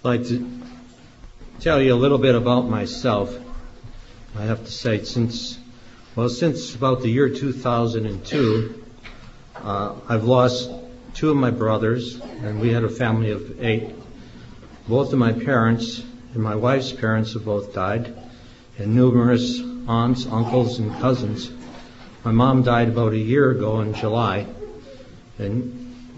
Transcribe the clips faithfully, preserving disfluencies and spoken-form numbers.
I'd like to tell you a little bit about myself. I have to say, since, well, since about the year two thousand two, uh, I've lost two of my brothers, and we had a family of eight. Both of my parents and my wife's parents have both died, and numerous aunts, uncles, and cousins. My mom died about a year ago in July, and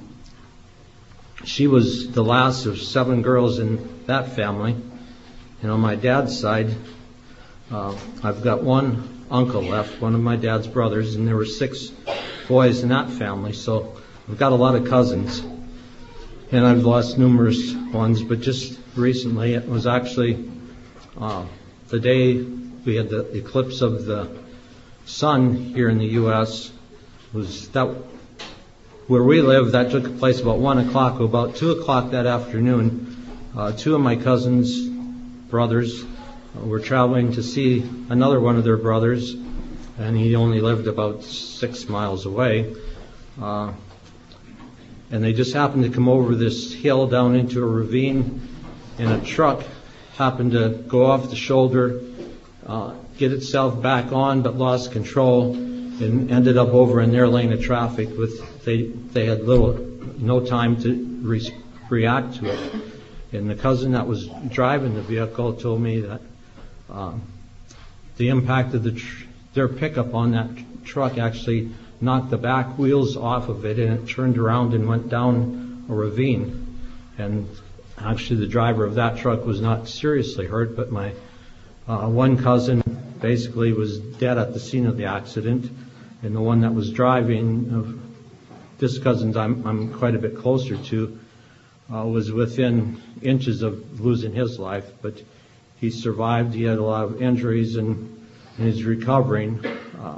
she was the last of seven girls in that family. And on my dad's side, uh, I've got one uncle left, one of my dad's brothers, and there were six boys in that family. So I've got a lot of cousins, and I've lost numerous ones. But just recently, it was actually uh, the day we had the eclipse of the sun here in the U S Was that where we live? That took place about one o'clock. About two o'clock that afternoon, uh, two of my cousins, brothers, uh, were traveling to see another one of their brothers, and he only lived about six miles away. Uh, and they just happened to come over this hill down into a ravine, and a truck happened to go off the shoulder, uh, get itself back on, but lost control and ended up over in their lane of traffic. With they they had little no time to re- react to it. And the cousin that was driving the vehicle told me that um, the impact of the tr- their pickup on that truck actually knocked the back wheels off of it, and it turned around and went down a ravine. And actually, the driver of that truck was not seriously hurt, but my uh, one cousin basically was dead at the scene of the accident, and the one that was driving, uh, this cousin I'm, I'm quite a bit closer to, uh, was within inches of losing his life, but he survived. He had a lot of injuries and, and he's recovering. Uh,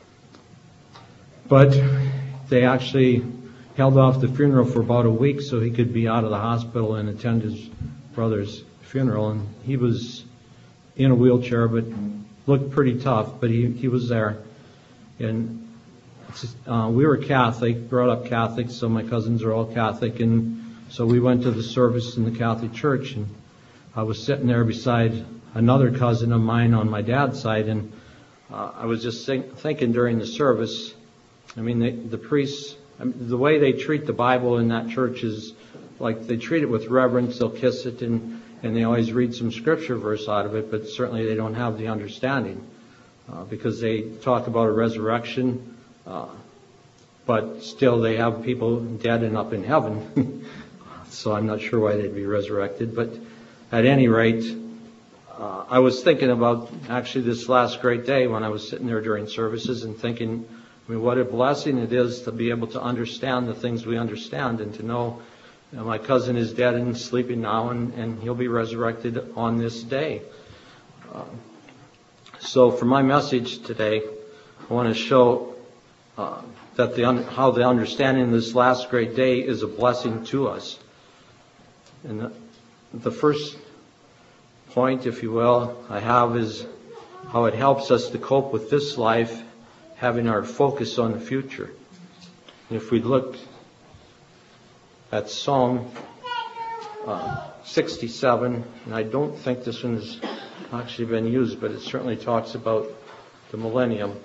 but they actually held off the funeral for about a week so he could be out of the hospital and attend his brother's funeral, and he was in a wheelchair, but looked pretty tough, but he, he was there. And uh, we were Catholic, brought up Catholic, so my cousins are all Catholic, and so we went to the service in the Catholic Church, and I was sitting there beside another cousin of mine on my dad's side, and uh, I was just think, thinking during the service, I mean, they, the priests, I mean, the way they treat the Bible in that church is like they treat it with reverence. They'll kiss it, and and they always read some scripture verse out of it, but certainly they don't have the understanding uh, because they talk about a resurrection, uh, but still they have people dead and up in heaven. So I'm not sure why they'd be resurrected. But at any rate, uh, I was thinking about actually this last great day when I was sitting there during services and thinking, I mean, what a blessing it is to be able to understand the things we understand and to know, you know, my cousin is dead and sleeping now, and, and he'll be resurrected on this day. Uh, so for my message today, I want to show uh, that the un- how the understanding of this last great day is a blessing to us. And the, the first point, if you will, I have is how it helps us to cope with this life, having our focus on the future. And if we look at Psalm uh, sixty-seven, and I don't think this one has actually been used, but it certainly talks about the millennium.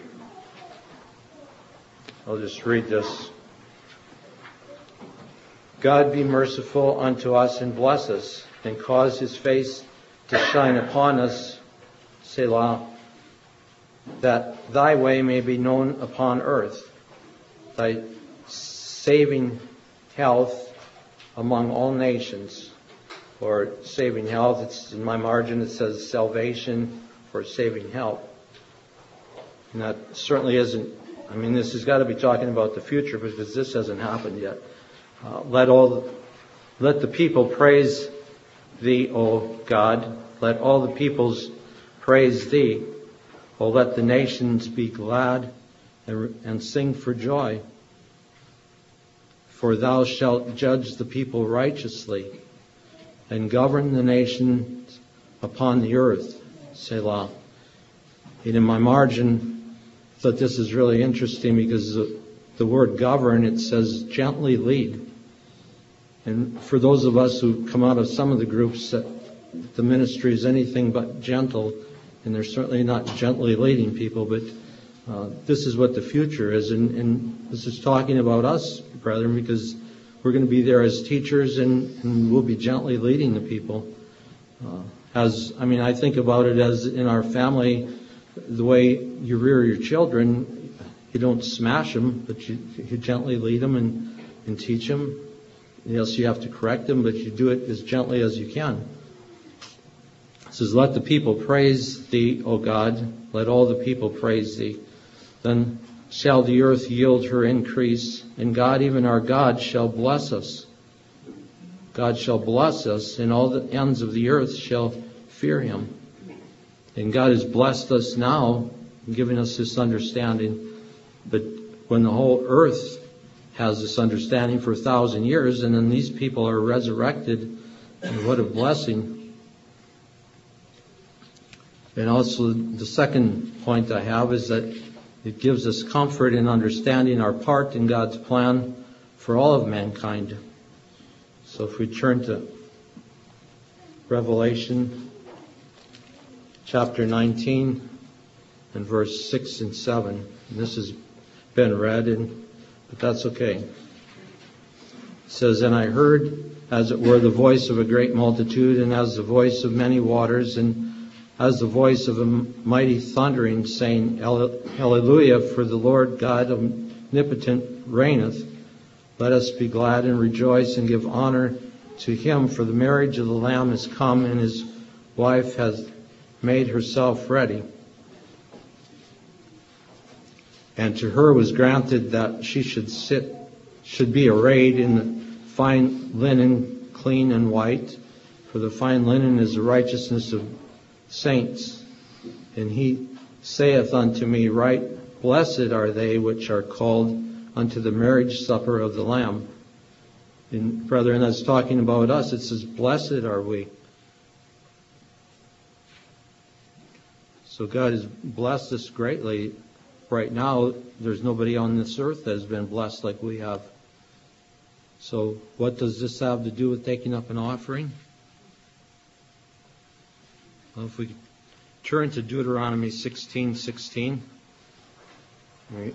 I'll just read this. God be merciful unto us and bless us, and cause his face to shine upon us, Selah, that thy way may be known upon earth, thy saving health among all nations. Or saving health, it's in my margin, it says salvation or saving help. And that certainly isn't, I mean, this has got to be talking about the future because this hasn't happened yet. Uh, let all, let the people praise thee, O God. Let all the peoples praise thee. O let the nations be glad and, and sing for joy. For thou shalt judge the people righteously and govern the nations upon the earth. Selah. And in my margin, I thought this is really interesting because the, the word govern, it says gently lead. And for those of us who come out of some of the groups, that the ministry is anything but gentle, and they're certainly not gently leading people, but uh, this is what the future is. And, and this is talking about us, brethren, because we're going to be there as teachers, and, and we'll be gently leading the people. Uh, as I mean, I think about it as in our family, the way you rear your children, you don't smash them, but you, you gently lead them and, and teach them. Yes, you have to correct them, but you do it as gently as you can. It says, let the people praise thee, O God. Let all the people praise thee. Then shall the earth yield her increase, and God, even our God, shall bless us. God shall bless us, and all the ends of the earth shall fear him. And God has blessed us now, giving us this understanding. But when the whole earth has this understanding for a thousand years, and then these people are resurrected, and what a blessing. And also the second point I have is that it gives us comfort in understanding our part in God's plan for all of mankind. So if we turn to Revelation chapter nineteen and verse six and seven, and this has been read, and but that's okay. It says, and I heard, as it were, the voice of a great multitude, and as the voice of many waters, and as the voice of a mighty thundering, saying, Hallelujah, for the Lord God omnipotent reigneth. Let us be glad and rejoice and give honor to him, for the marriage of the Lamb is come, and his wife has made herself ready. And to her was granted that she should sit, should be arrayed in the fine linen, clean and white. For the fine linen is the righteousness of saints. And he saith unto me, right, blessed are they which are called unto the marriage supper of the Lamb. And brethren, that's talking about us. It says, blessed are we. So God has blessed us greatly. Right now, there's nobody on this earth that has been blessed like we have. So what does this have to do with taking up an offering? Well, if we turn to Deuteronomy sixteen sixteen, we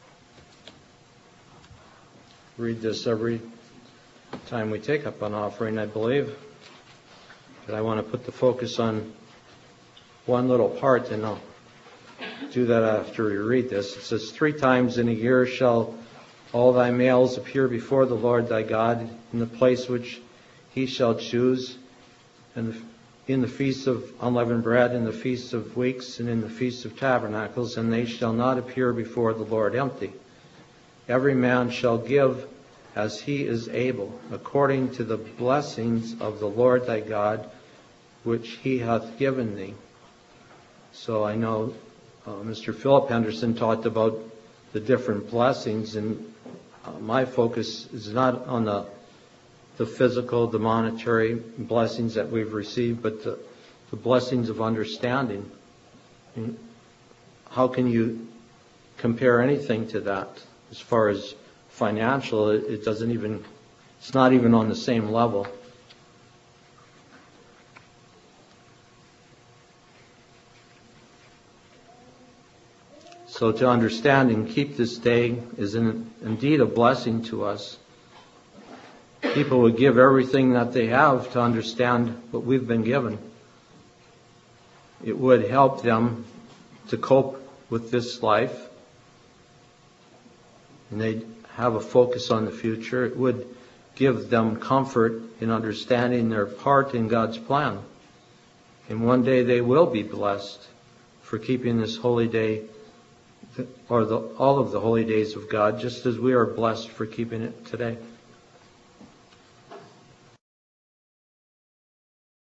read this every time we take up an offering, I believe. But I want to put the focus on one little part, and I'll do that after we read this. It says, three times in a year shall all thy males appear before the Lord thy God in the place which he shall choose, and in the feast of unleavened bread, in the feast of weeks, and in the feast of tabernacles, and they shall not appear before the Lord empty. Every man shall give as he is able, according to the blessings of the Lord thy God, which he hath given thee. So I know Uh, Mister Philip Henderson talked about the different blessings, and uh, my focus is not on the the physical, the monetary blessings that we've received, but the, the blessings of understanding. And how can you compare anything to that? As far as financial, it, it doesn't even, it's not even on the same level. So to understand and keep this day is in, indeed a blessing to us. People would give everything that they have to understand what we've been given. It would help them to cope with this life, and they'd have a focus on the future. It would give them comfort in understanding their part in God's plan. And one day they will be blessed for keeping this holy day, or the, all of the holy days of God, just as we are blessed for keeping it today.